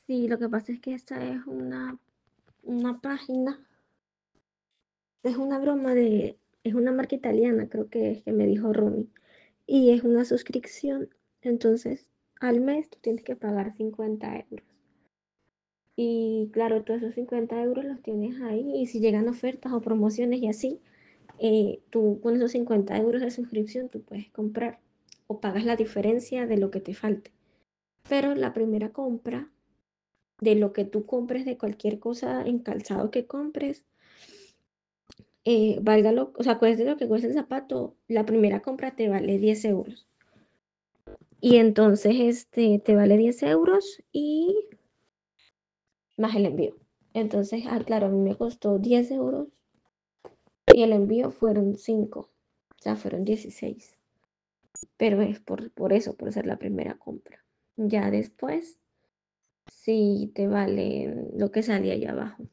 Sí, lo que pasa es que esta es una página, es una broma es una marca italiana, creo que es que me dijo Romy, y es una suscripción, entonces al mes tú tienes que pagar 50 euros. Y claro, todos esos 50 euros los tienes ahí y si llegan ofertas o promociones y así, tú con esos 50 euros de suscripción tú puedes comprar o pagas la diferencia de lo que te falte. Pero la primera compra de lo que tú compres, de cualquier cosa en calzado que compres, válgalo, o sea, cueste lo que cueste el zapato, la primera compra te vale 10 euros. Y entonces te vale 10 euros y más el envío. Entonces, claro, a mí me costó 10 euros y el envío fueron 5, o sea, fueron 16. Pero es por eso, por ser la primera compra. Ya después, sí te vale lo que salía allá abajo.